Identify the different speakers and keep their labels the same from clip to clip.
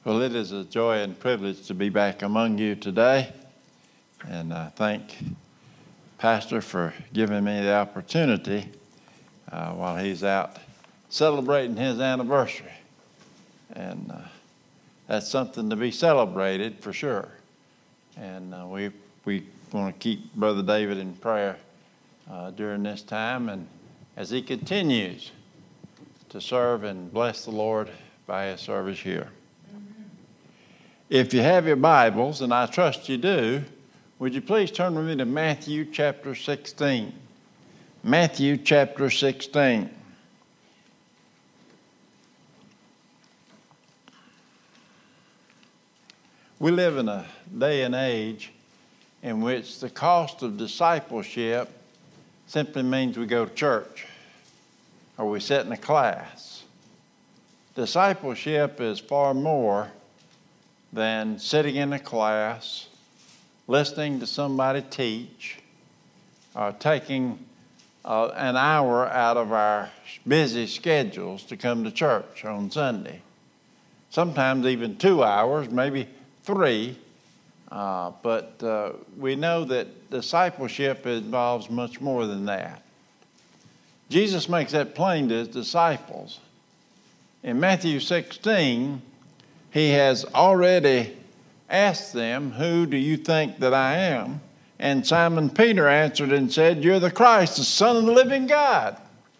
Speaker 1: Well, it is a joy and privilege to be back among you today, and I thank Pastor for giving me the opportunity while he's out celebrating his anniversary, and that's something to be celebrated for sure. And we want to keep Brother David in prayer during this time, and as he continues to serve and bless the Lord by his service here. If you have your Bibles, and I trust you do, would you please turn with me to Matthew chapter 16. Matthew chapter 16. We live in a day and age in which the cost of discipleship simply means we go to church or we sit in a class. Discipleship is far more than sitting in a class, listening to somebody teach, or taking an hour out of our busy schedules to come to church on Sunday. Sometimes even 2 hours, maybe 3, but we know that discipleship involves much more than that. Jesus makes that plain to his disciples. In Matthew 16, he has already asked them, "Who do you think that I am?" And Simon Peter answered and said, "You're the Christ, the Son of the living God."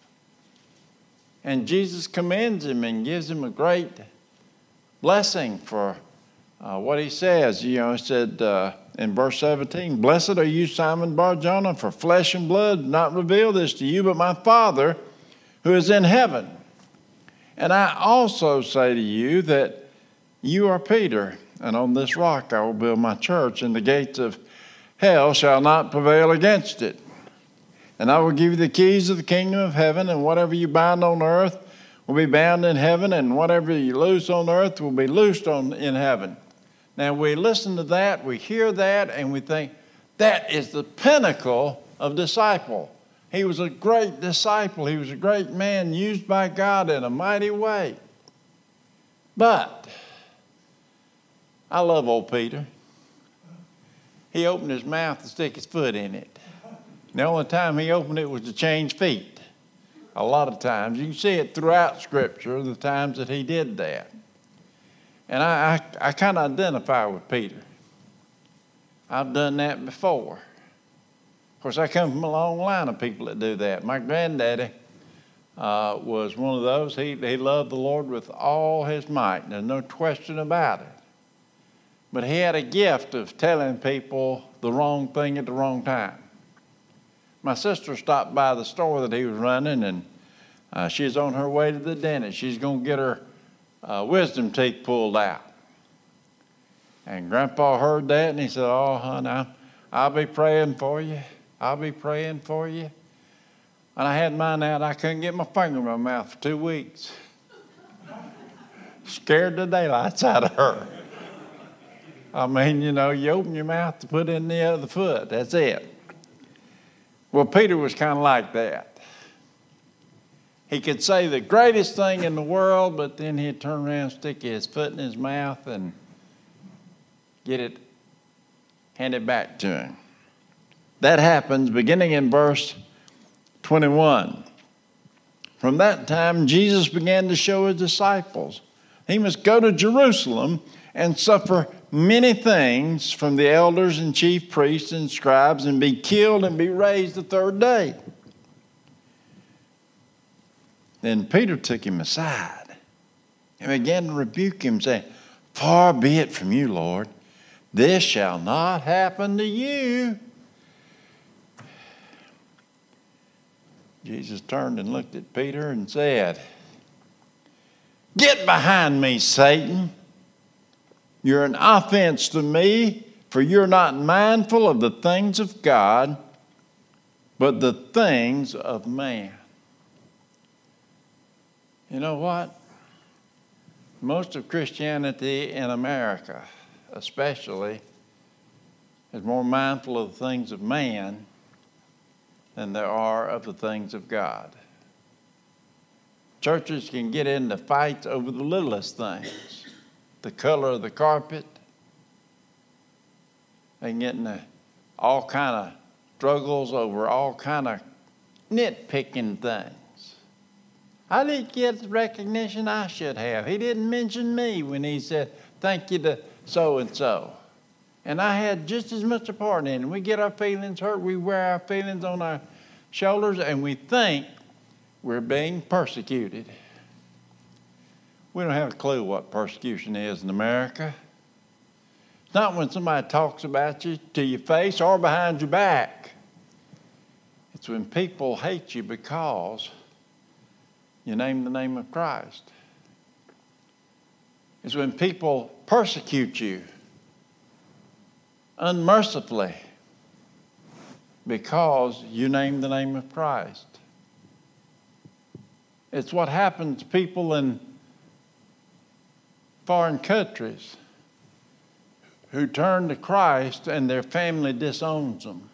Speaker 1: And Jesus commends him and gives him a great blessing for what he says. He said in verse 17, "Blessed are you, Simon Bar-Jonah, for flesh and blood did not reveal this to you, but my Father who is in heaven. And I also say to you that you are Peter, and on this rock I will build my church, and the gates of hell shall not prevail against it. And I will give you the keys of the kingdom of heaven, and whatever you bind on earth will be bound in heaven, and whatever you loose on earth will be loosed in heaven." Now we listen to that, we hear that, and we think, that is the pinnacle of disciple. He was a great disciple. He was a great man used by God in a mighty way. But I love old Peter. He opened his mouth to stick his foot in it. The only time he opened it was to change feet. A lot of times. You can see it throughout Scripture, the times that he did that. And I kind of identify with Peter. I've done that before. Of course, I come from a long line of people that do that. My granddaddy was one of those. He loved the Lord with all his might. There's no question about it. But he had a gift of telling people the wrong thing at the wrong time. My sister stopped by the store that he was running, and she's on her way to the dentist. She's going to get her wisdom teeth pulled out. And Grandpa heard that, and he said, "Oh, honey, I'll be praying for you. I'll be praying for you." And I had mine out. I couldn't get my finger in my mouth for 2 weeks. Scared the daylights out of her. I mean, you open your mouth to put in the other foot. That's it. Well, Peter was kind of like that. He could say the greatest thing in the world, but then he'd turn around, stick his foot in his mouth, and get it handed back to him. That happens beginning in verse 21. From that time, Jesus began to show his disciples he must go to Jerusalem and suffer many things from the elders and chief priests and scribes, and be killed and be raised the third day. Then Peter took him aside and began to rebuke him, saying, "Far be it from you, Lord. This shall not happen to you." Jesus turned and looked at Peter and said, "Get behind me, Satan. You're an offense to me, for you're not mindful of the things of God, but the things of man." You know what? Most of Christianity in America, especially, is more mindful of the things of man than there are of the things of God. Churches can get into fights over the littlest things. the color of the carpet. They can get into all kind of struggles over all kind of nitpicking things. I didn't get the recognition I should have. He didn't mention me when he said, thank you to so-and-so. And I had just as much a part in it. We get our feelings hurt. We wear our feelings on our shoulders, and we think we're being persecuted. We don't have a clue what persecution is in America. It's not when somebody talks about you to your face or behind your back. It's when people hate you because you name the name of Christ. It's when people persecute you unmercifully because you name the name of Christ. It's what happens to people in foreign countries who turn to Christ and their family disowns them.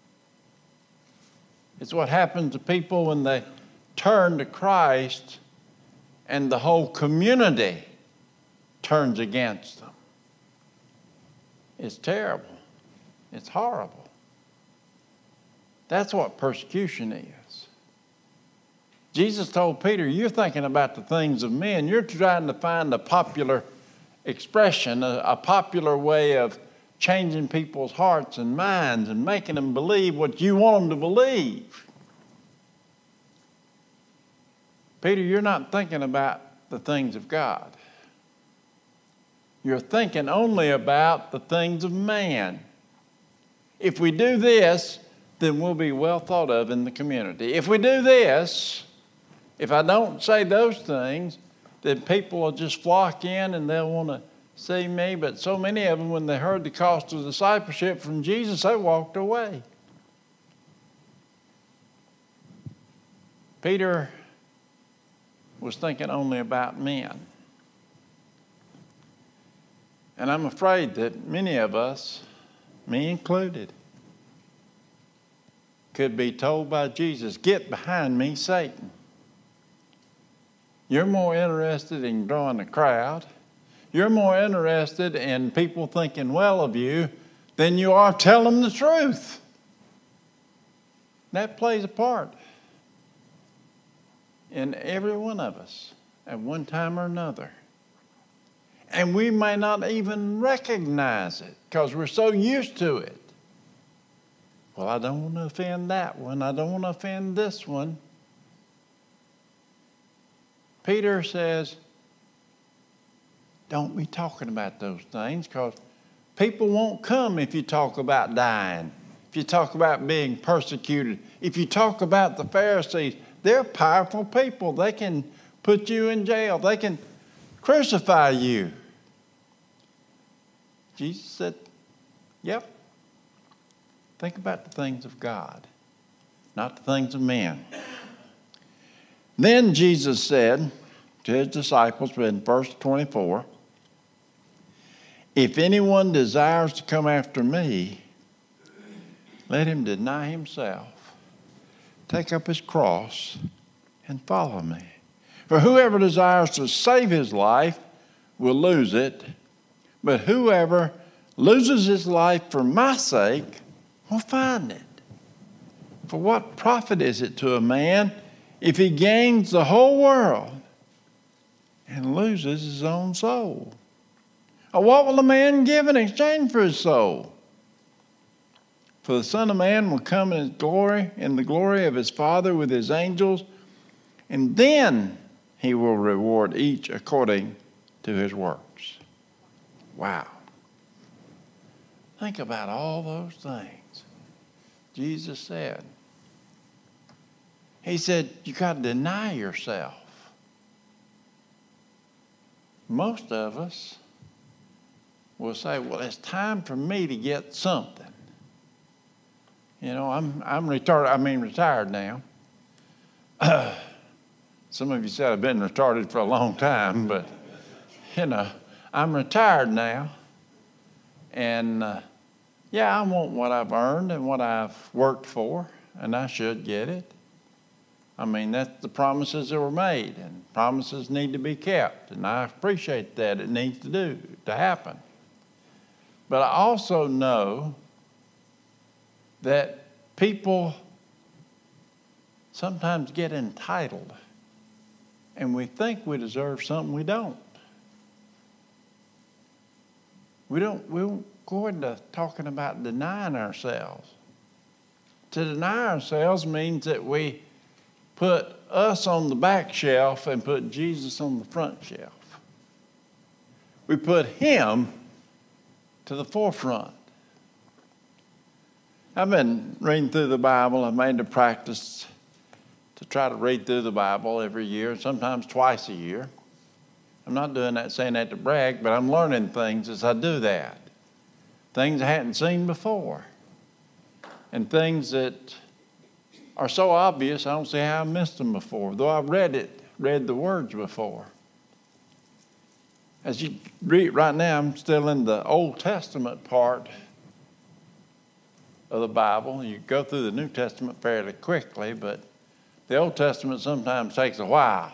Speaker 1: It's what happens to people when they turn to Christ and the whole community turns against them. It's terrible. It's horrible. That's what persecution is. Jesus told Peter, you're thinking about the things of men. You're trying to find a popular expression, a popular way of changing people's hearts and minds and making them believe what you want them to believe. Peter, you're not thinking about the things of God. You're thinking only about the things of man. If we do this, then we'll be well thought of in the community. If we do this, if I don't say those things, then people will just flock in and they'll want to see me. But so many of them, when they heard the cost of discipleship from Jesus, they walked away. Peter was thinking only about men. And I'm afraid that many of us, me included, could be told by Jesus, get behind me, Satan. You're more interested in drawing a crowd. You're more interested in people thinking well of you than you are telling the truth. That plays a part in every one of us at one time or another. And we may not even recognize it because we're so used to it. Well, I don't want to offend that one. I don't want to offend this one. Peter says, don't be talking about those things because people won't come if you talk about dying, if you talk about being persecuted, if you talk about the Pharisees. They're powerful people. They can put you in jail. They can crucify you. Jesus said, yep. Think about the things of God, not the things of men. Then Jesus said to his disciples in verse 24, if anyone desires to come after me, let him deny himself, take up his cross, and follow me. For whoever desires to save his life will lose it, but whoever loses his life for my sake will find it. For what profit is it to a man if he gains the whole world and loses his own soul? Or what will a man give in exchange for his soul? For the Son of Man will come in his glory, in the glory of his Father with his angels, and then he will reward each according to his works. Wow. Think about all those things Jesus said. He said, you got to deny yourself. Most of us will say, well, it's time for me to get something. You know, I'm retired now. Some of you said I've been retarded for a long time, but, you know, I'm retired now. And, I want what I've earned and what I've worked for, and I should get it. I mean, that's the promises that were made, and promises need to be kept, and I appreciate that. It needs to happen. But I also know that people sometimes get entitled, and we think we deserve something we don't. We won't go into talking about denying ourselves. To deny ourselves means that we put us on the back shelf and put Jesus on the front shelf. We put him to the forefront. I've been reading through the Bible. I've made a practice to try to read through the Bible every year, sometimes twice a year. I'm not doing that, saying that to brag, but I'm learning things as I do that. Things I hadn't seen before. And things that are so obvious, I don't see how I missed them before, though I've read the words before. As you read right now, I'm still in the Old Testament part of the Bible. You go through the New Testament fairly quickly, but the Old Testament sometimes takes a while.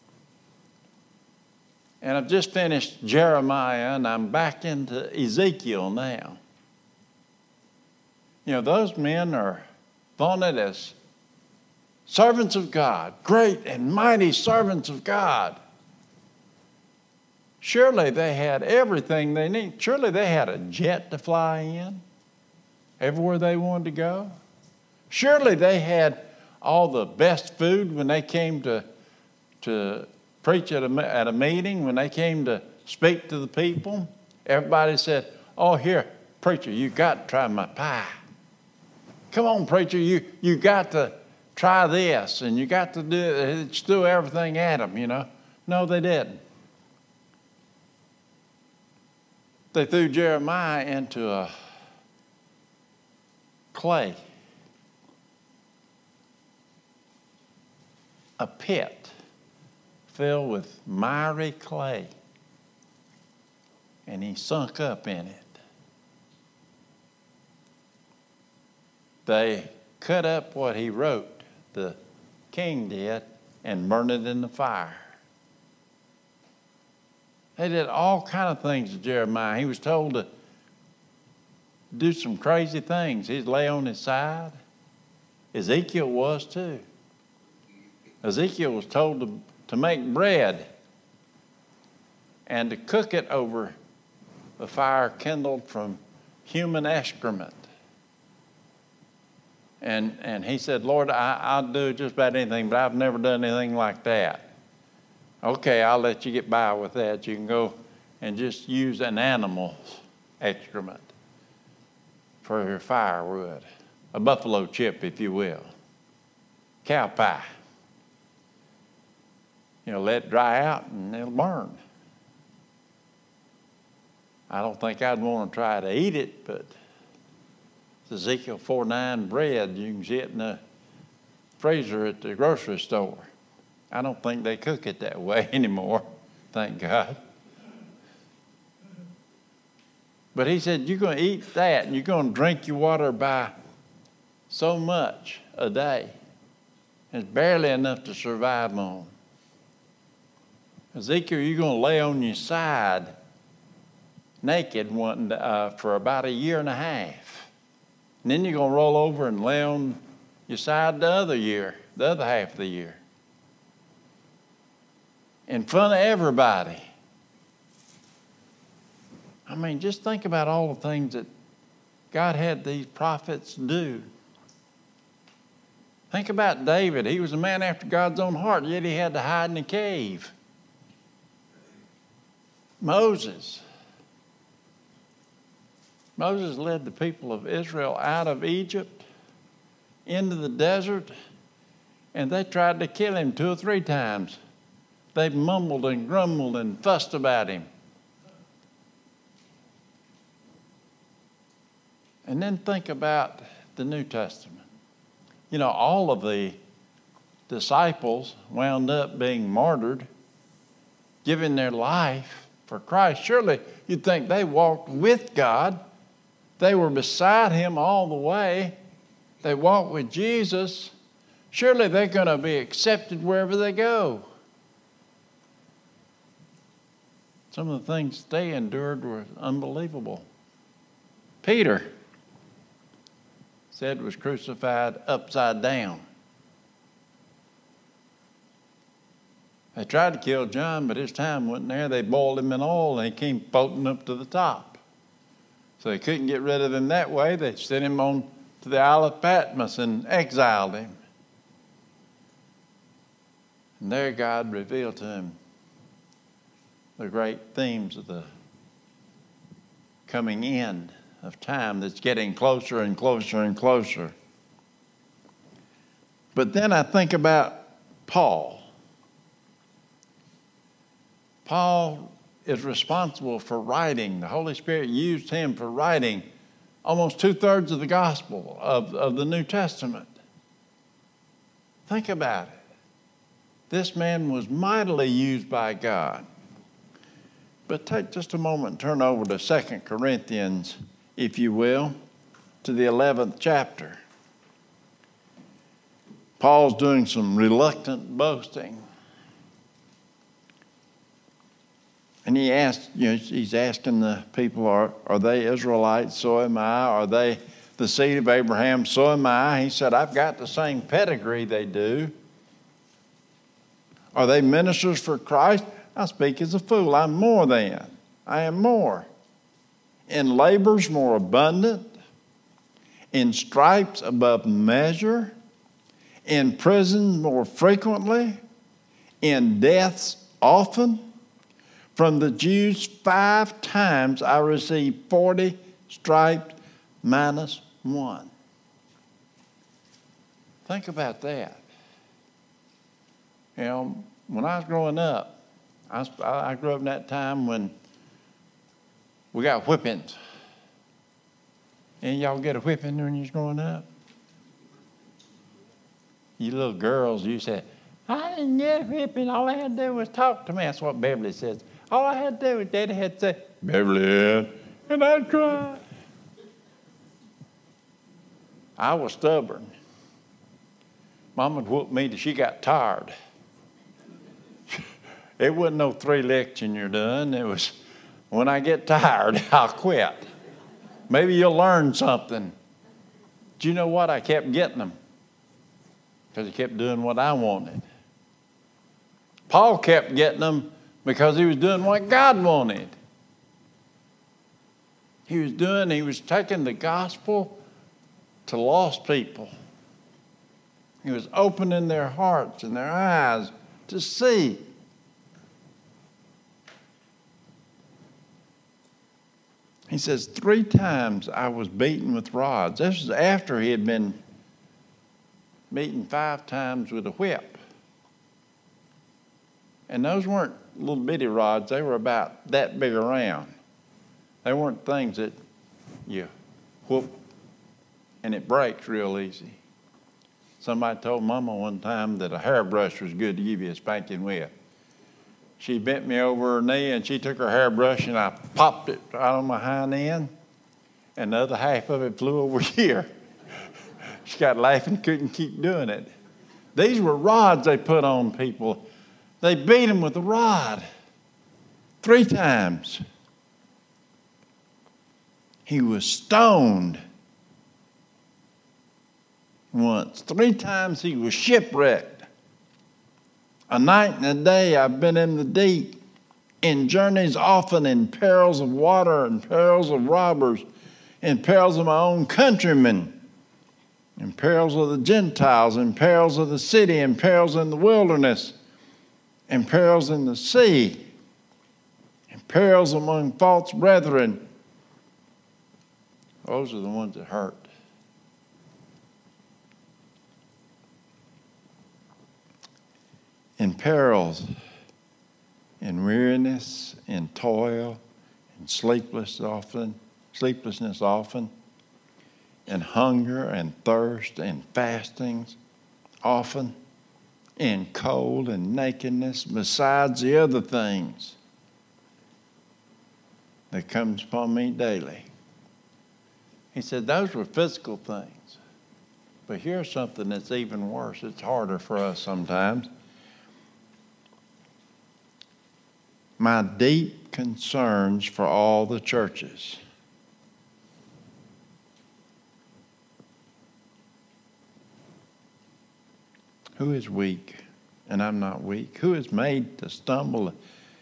Speaker 1: And I've just finished Jeremiah, and I'm back into Ezekiel now. You know, those men are vaunted as servants of God, great and mighty servants of God. Surely they had everything they need. Surely they had a jet to fly in everywhere they wanted to go. Surely they had all the best food when they came to preach at a meeting, when they came to speak to the people. Everybody said, "Oh, here, preacher, you got to try my pie. Come on, preacher, you got to try this, and you got to do it." Just threw everything at them, you know. No, they didn't. They threw Jeremiah into a clay, a pit filled with miry clay, and he sunk up in it. They cut up what he wrote, the king did, and burned it in the fire. They did all kind of things to Jeremiah. He was told to do some crazy things. He'd lay on his side. Ezekiel was too. Ezekiel was told to make bread and to cook it over the fire kindled from human excrement. And he said, "Lord, I'll do just about anything, but I've never done anything like that." "Okay, I'll let you get by with that. You can go and just use an animal's excrement for your firewood. A buffalo chip, if you will. Cow pie. You know, let it dry out and it'll burn." I don't think I'd want to try to eat it, but it's Ezekiel 4:9 bread. You can see it in the freezer at the grocery store. I don't think they cook it that way anymore, thank God. But he said, you're going to eat that, and you're going to drink your water by so much a day. It's barely enough to survive on. Ezekiel, you're going to lay on your side naked for about a year and a half. And then you're going to roll over and lay on your side the other half of the year. In front of everybody. I mean, just think about all the things that God had these prophets do. Think about David. He was a man after God's own heart, yet he had to hide in a cave. Moses led the people of Israel out of Egypt into the desert, and they tried to kill him 2 or 3 times. They mumbled and grumbled and fussed about him. And then think about the New Testament. You know, all of the disciples wound up being martyred, giving their life for Christ. Surely you'd think they walked with God. They were beside him all the way. They walked with Jesus. Surely they're going to be accepted wherever they go. Some of the things they endured were unbelievable. Peter said was crucified upside down. They tried to kill John, but his time wasn't there. They boiled him in oil and he came floating up to the top. So they couldn't get rid of him that way. They sent him on to the Isle of Patmos and exiled him. And there God revealed to him the great themes of the coming end of time that's getting closer and closer and closer. But then I think about Paul. Paul is responsible for writing. The Holy Spirit used him for writing almost 2/3 of the gospel of the New Testament. Think about it. This man was mightily used by God. But take just a moment and turn over to 2 Corinthians, if you will, to the 11th chapter. Paul's doing some reluctant boasting. And he's asking the people, are they Israelites? So am I. Are they the seed of Abraham? So am I. He said, I've got the same pedigree they do. Are they ministers for Christ? I speak as a fool. I'm more than. I am more. In labors more abundant. In stripes above measure. In prisons more frequently. In deaths often. From the Jews 5 times I received 40 stripes minus 1. Think about that. You know, when I was growing up, I grew up in that time when we got whippings. And y'all get a whipping when you was growing up? You little girls, you said, I didn't get a whipping. All I had to do was talk to me. That's what Beverly says. All I had to do was Daddy had to say, Beverly, and I'd cry. I was stubborn. Mom would whoop me till she got tired. It wasn't no 3 licks and you're done. It was, when I get tired, I'll quit. Maybe you'll learn something. Do you know what? I kept getting them because he kept doing what I wanted. Paul kept getting them because he was doing what God wanted. He was taking the gospel to lost people. He was opening their hearts and their eyes to see. He says, 3 times I was beaten with rods. This was after he had been beaten 5 times with a whip. And those weren't little bitty rods. They were about that big around. They weren't things that you whoop and it breaks real easy. Somebody told Mama one time that a hairbrush was good to give you a spanking with. She bent me over her knee and she took her hairbrush and I popped it out on my hind end and the other half of it flew over here. She got laughing, couldn't keep doing it. These were rods they put on people. They beat him with a rod 3 times. He was stoned once. 3 times he was shipwrecked. A night and a day I've been in the deep, in journeys often, in perils of water, and perils of robbers, in perils of my own countrymen, in perils of the Gentiles, in perils of the city, in perils in the wilderness, in perils in the sea, in perils among false brethren. Those are the ones that hurt. In perils, in weariness, in toil, in sleeplessness often, in hunger and thirst and fastings often, in cold and nakedness, besides the other things that comes upon me daily. He said those were physical things. But here's something that's even worse. It's harder for us sometimes. My deep concerns for all the churches. Who is weak? And I'm not weak. Who is made to stumble?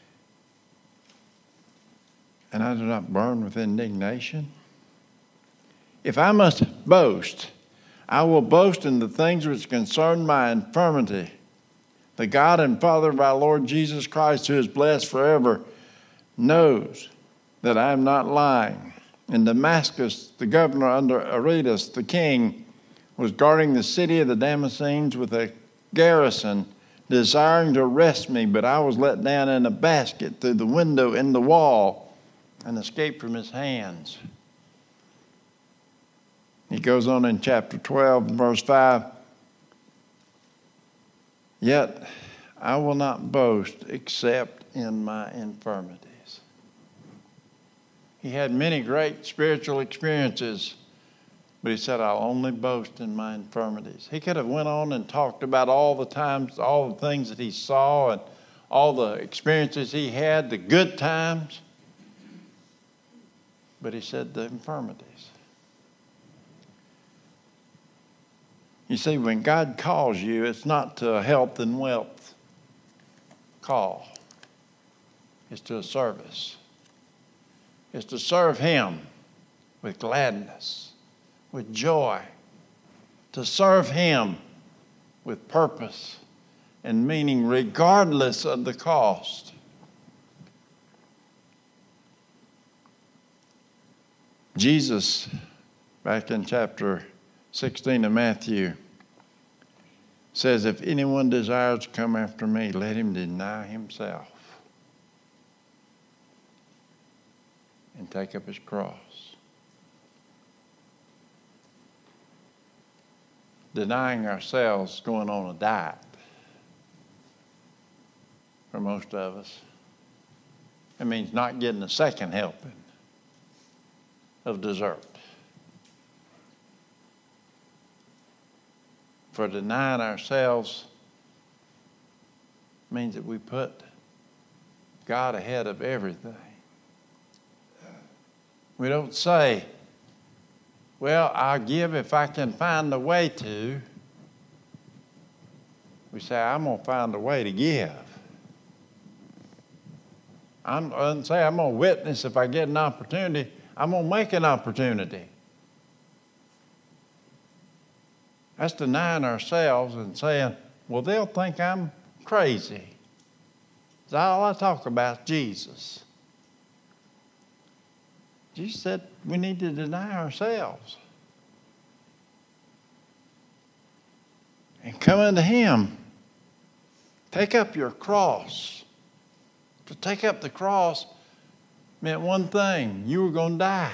Speaker 1: And I do not burn with indignation. If I must boast, I will boast in the things which concern my infirmity. The God and Father of our Lord Jesus Christ, who is blessed forever, knows that I am not lying. In Damascus, the governor under Aretas, the king, was guarding the city of the Damascenes with a garrison, desiring to arrest me, but I was let down in a basket through the window in the wall and escaped from his hands. He goes on in chapter 12, verse 5. Yet I will not boast except in my infirmities. He had many great spiritual experiences, but he said, I'll only boast in my infirmities. He could have went on and talked about all the times, all the things that he saw and all the experiences he had, the good times. But he said the infirmities. You see, when God calls you, it's not to a health and wealth call. It's to a service. It's to serve Him with gladness, with joy, to serve Him with purpose and meaning regardless of the cost. Jesus, back in chapter 16 of Matthew, says, if anyone desires to come after me, let him deny himself and take up his cross. Denying ourselves, going on a diet for most of us. It means not getting a second helping of dessert. For denying ourselves means that we put God ahead of everything. We don't say, well, I'll give if I can find a way to. We say, I'm going to find a way to give. I don't say I'm going to witness if I get an opportunity. I'm going to make an opportunity. That's denying ourselves and saying, well, they'll think I'm crazy. All I talk about is Jesus. Jesus said we need to deny ourselves and come unto Him. Take up your cross. To take up the cross meant one thing: you were going to die.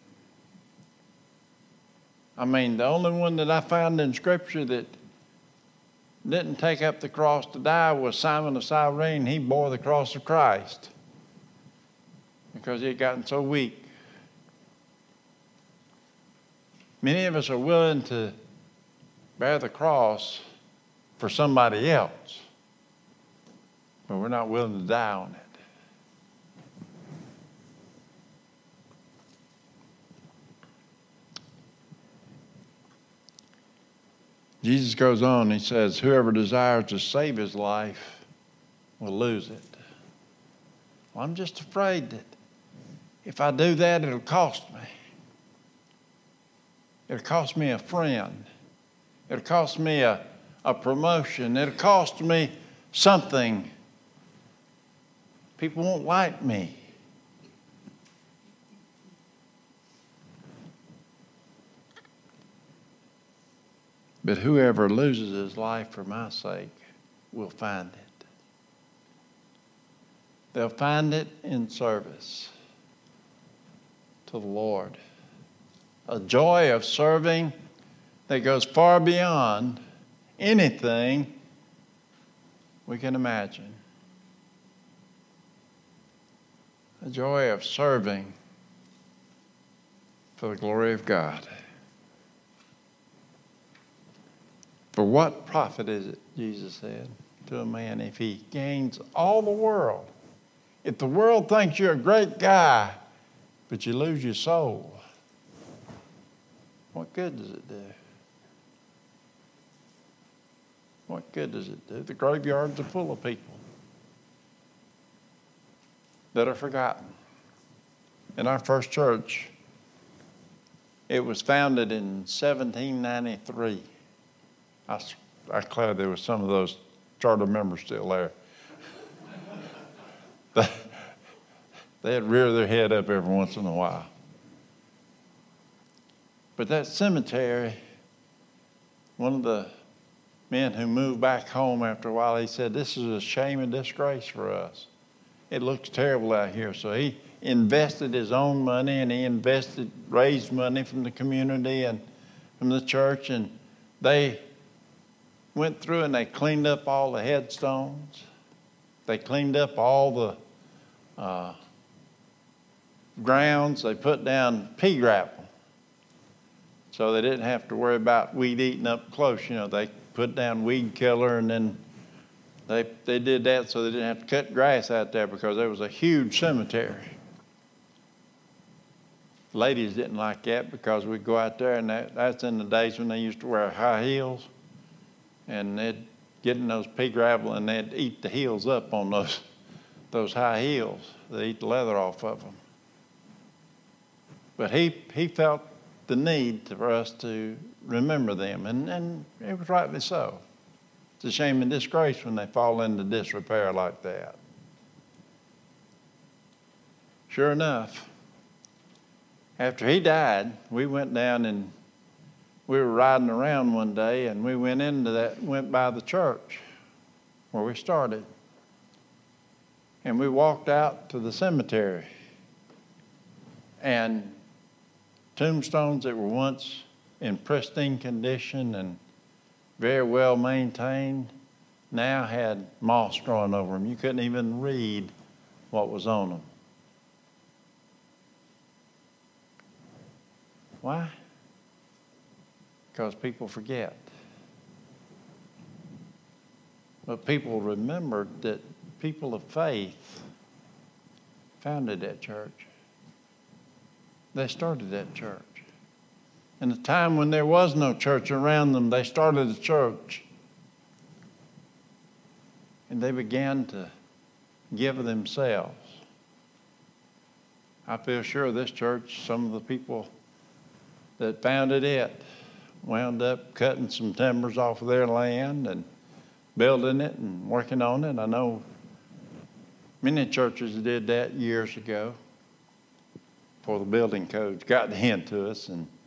Speaker 1: I mean, the only one that I found in Scripture that didn't take up the cross to die was Simon of Cyrene. He bore the cross of Christ because he had gotten so weak. Many of us are willing to bear the cross for somebody else, but we're not willing to die on it. Jesus goes on, he says, whoever desires to save his life will lose it. Well, I'm just afraid that if I do that, it'll cost me. It'll cost me a friend. It'll cost me a promotion. It'll cost me something. People won't like me. But whoever loses his life for my sake will find it. They'll find it in service to the Lord. A joy of serving that goes far beyond anything we can imagine. A joy of serving for the glory of God. For what profit is it, Jesus said to a man, if he gains all the world? If the world thinks you're a great guy, but you lose your soul, what good does it do? What good does it do? The graveyards are full of people that are forgotten. In our first church, it was founded in 1793. I declare there were some of those charter members still there. They'd rear their head up every once in a while. But that cemetery, one of the men who moved back home after a while, he said, this is a shame and disgrace for us. It looks terrible out here. So he invested his own money, and he raised money from the community and from the church, and they went through and they cleaned up all the headstones. They cleaned up all the grounds. They put down pea gravel so they didn't have to worry about weed eating up close. You know, they put down weed killer, and then they did that so they didn't have to cut grass out there because there was a huge cemetery. Ladies didn't like that because we'd go out there, and that's in the days when they used to wear high heels, and they'd get in those pea gravel and they'd eat the heels up on those high heels. They'd eat the leather off of them. But he felt the need for us to remember them, and it was rightly so. It's a shame and disgrace when they fall into disrepair like that. Sure enough, after he died, we went down and we were riding around one day, and we went by the church where we started. And we walked out to the cemetery. And tombstones that were once in pristine condition and very well maintained now had moss growing over them. You couldn't even read what was on them. Why? Because people forget. But people remembered that people of faith founded that church. They started that church. In a time when there was no church around them, they started a church. And they began to give of themselves. I feel sure this church, some of the people that founded it wound up cutting some timbers off of their land and building it and working on it. I know many churches did that years ago before the building codes got into us.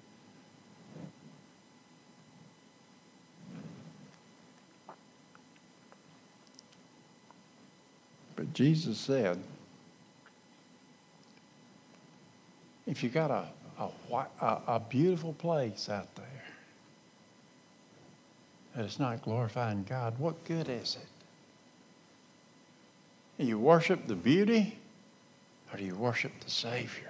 Speaker 1: But Jesus said, if you got a beautiful place out there that is not glorifying God, what good is it? Do you worship the beauty, or do you worship the Savior?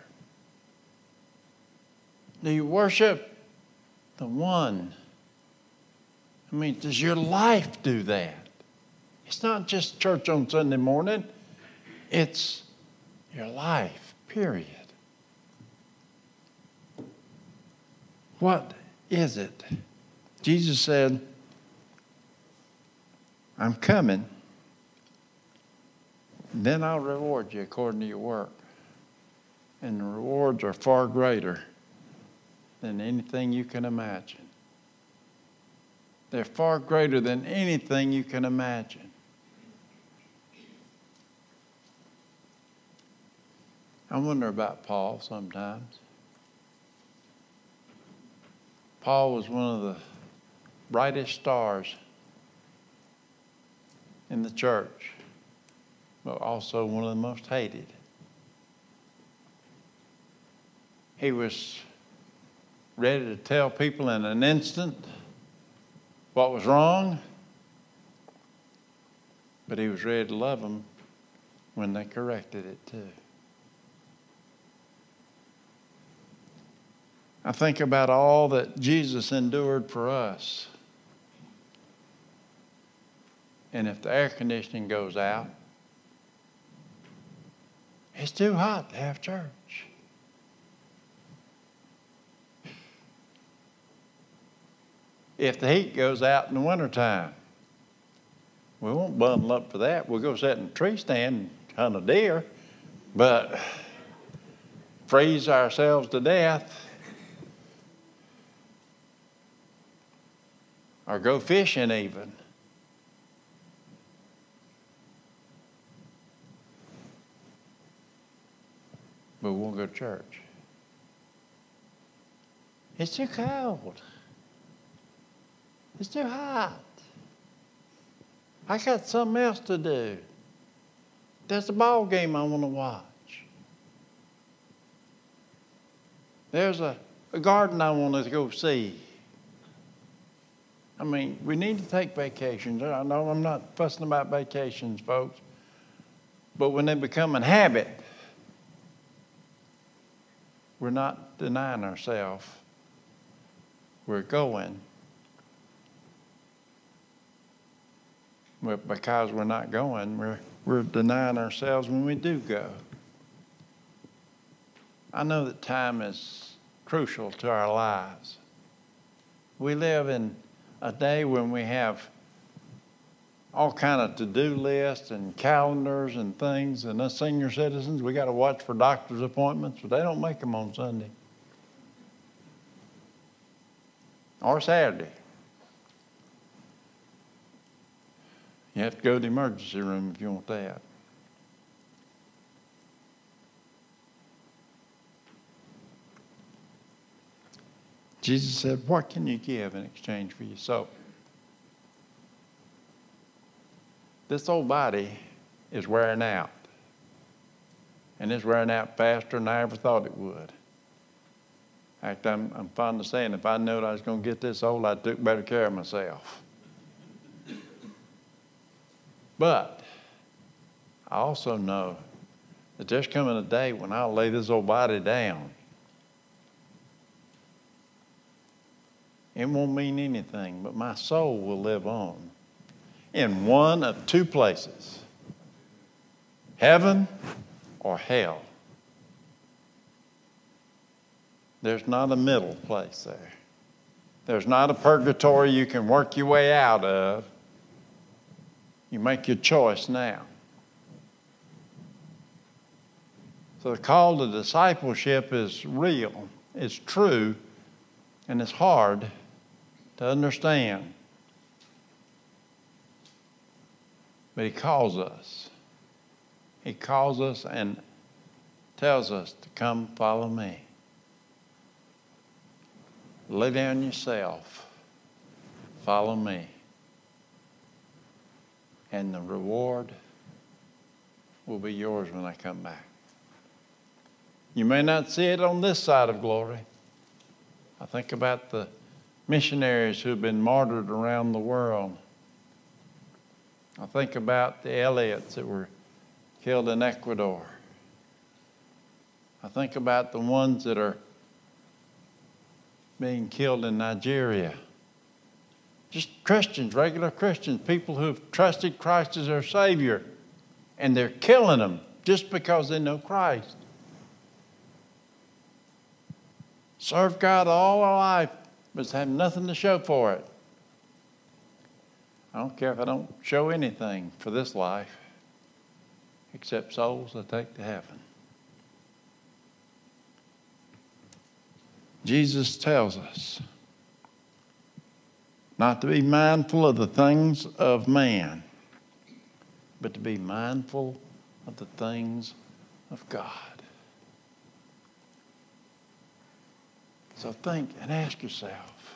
Speaker 1: Do you worship the one? I mean, does your life do that? It's not just church on Sunday morning. It's your life, period. What is it? Jesus said, I'm coming, then I'll reward you according to your work. And the rewards are far greater than anything you can imagine. They're far greater than anything you can imagine. I wonder about Paul sometimes. Paul was one of the brightest stars in the church, but also one of the most hated. He was ready to tell people in an instant what was wrong, but he was ready to love them when they corrected it too. I think about all that Jesus endured for us. And if the air conditioning goes out, it's too hot to have church. If the heat goes out in the wintertime, we won't bundle up for that. We'll go sit in a tree stand and hunt a deer, but freeze ourselves to death or go fishing even. But we won't go to church. It's too cold. It's too hot. I got something else to do. There's a ball game I want to watch. There's a garden I want to go see. I mean, we need to take vacations. I know I'm not fussing about vacations, folks. But when they become a habit, we're not denying ourselves. We're going. But because we're not going, we're denying ourselves when we do go. I know that time is crucial to our lives. We live in a day when we have all kind of to-do lists and calendars and things, and us senior citizens, we got to watch for doctor's appointments, but they don't make them on Sunday or Saturday. You have to go to the emergency room if you want that. Jesus said, what can you give in exchange for your soul? This old body is wearing out. And it's wearing out faster than I ever thought it would. In fact, I'm fond of saying, if I knew I was going to get this old, I'd take better care of myself. But I also know that there's coming a day when I'll lay this old body down. It won't mean anything, but my soul will live on in one of two places, heaven or hell. There's not a middle place there. There's not a purgatory you can work your way out of. You make your choice now. So the call to discipleship is real, it's true, and it's hard to understand. But he calls us. He calls us and tells us to come follow me. Lay down yourself. Follow me. And the reward will be yours when I come back. You may not see it on this side of glory. I think about the missionaries who have been martyred around the world. I think about the Elliots that were killed in Ecuador. I think about the ones that are being killed in Nigeria. Just Christians, regular Christians, people who have trusted Christ as their Savior, and they're killing them just because they know Christ. Serve God all our life, but have nothing to show for it. I don't care if I don't show anything for this life, except souls I take to heaven. Jesus tells us not to be mindful of the things of man, but to be mindful of the things of God. So think and ask yourself,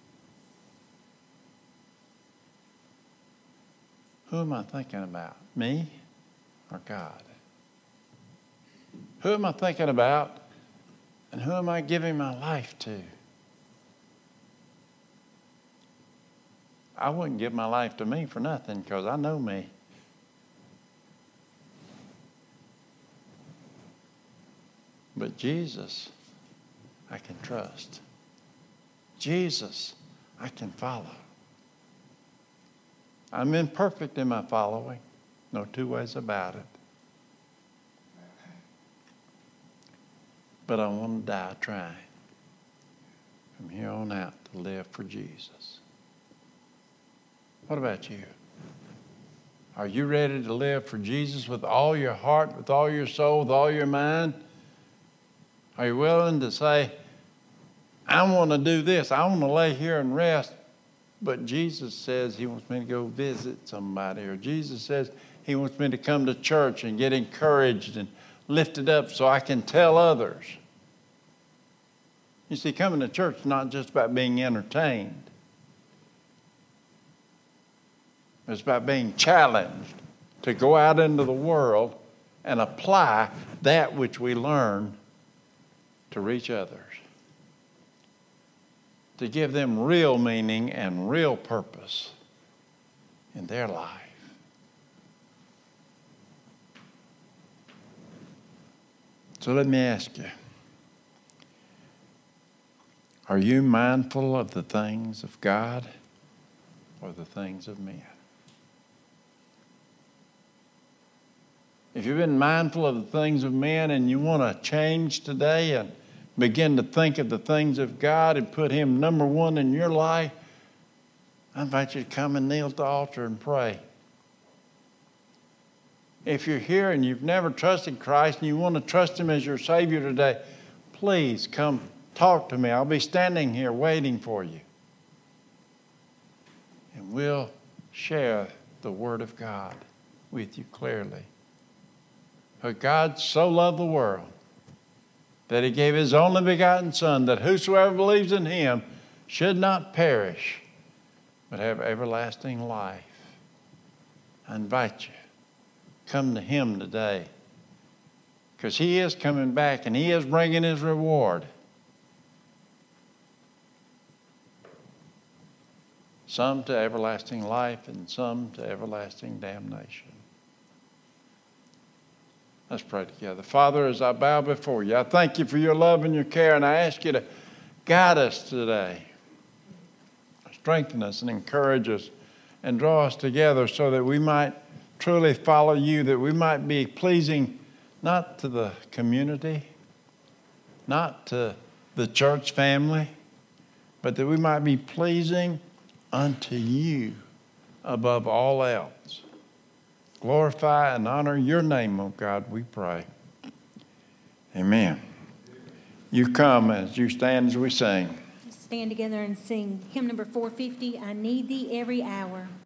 Speaker 1: who am I thinking about, me or God? Who am I thinking about, and who am I giving my life to? I wouldn't give my life to me for nothing, because I know me. But Jesus, I can trust. Jesus, I can follow. I'm imperfect in my following. No two ways about it. But I want to die trying from here on out to live for Jesus. What about you? Are you ready to live for Jesus with all your heart, with all your soul, with all your mind? Are you willing to say, I want to do this. I want to lay here and rest. But Jesus says he wants me to go visit somebody. Or Jesus says he wants me to come to church and get encouraged and lifted up so I can tell others. You see, coming to church is not just about being entertained. It's about being challenged to go out into the world and apply that which we learn to reach others. To give them real meaning and real purpose in their life. So let me ask you, are you mindful of the things of God or the things of men? If you've been mindful of the things of men and you want to change today and begin to think of the things of God and put him number one in your life, I invite you to come and kneel at the altar and pray. If you're here and you've never trusted Christ and you want to trust him as your Savior today, please come talk to me. I'll be standing here waiting for you. And we'll share the Word of God with you clearly. But God so loved the world that he gave his only begotten Son, that whosoever believes in him should not perish, but have everlasting life. I invite you, come to him today, because he is coming back and he is bringing his reward. Some to everlasting life and some to everlasting damnation. Let's pray together. Father, as I bow before you, I thank you for your love and your care, and I ask you to guide us today. Strengthen us and encourage us and draw us together so that we might truly follow you, that we might be pleasing not to the community, not to the church family, but that we might be pleasing unto you above all else. Glorify and honor your name, O God, we pray. Amen. You come as you stand as we sing.
Speaker 2: Stand together and sing hymn number 450, I Need Thee Every Hour.